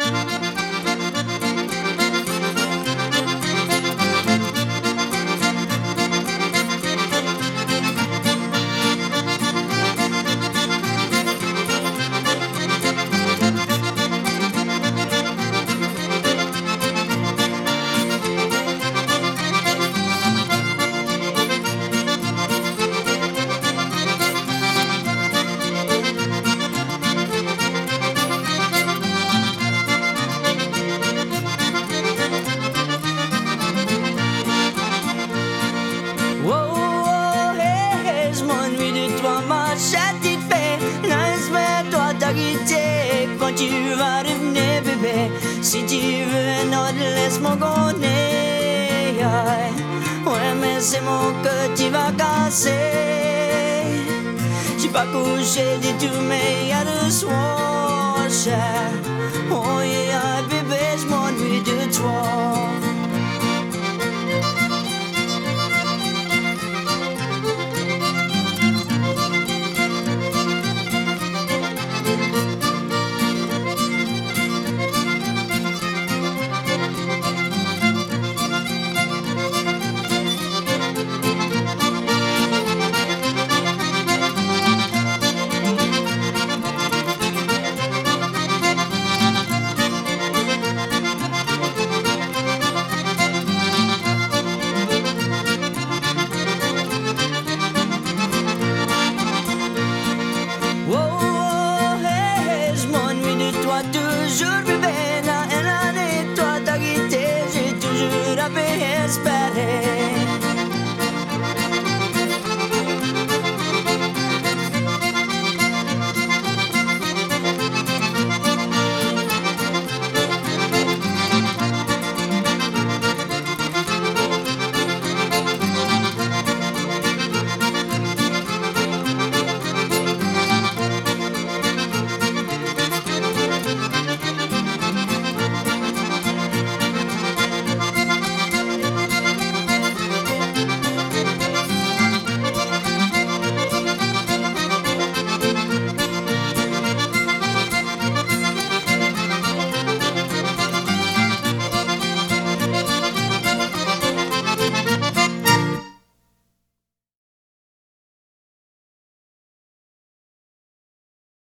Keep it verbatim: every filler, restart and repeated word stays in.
Quand tu vas revenir bébé, si tu veux non laisse-moi gagner. Ouais mais c'est mon cœur tu vas casser. J'ai pas couché du tout mais y'a le soir cher. Oh yeah bébé je m'ennuie de toi. Toujours bébé,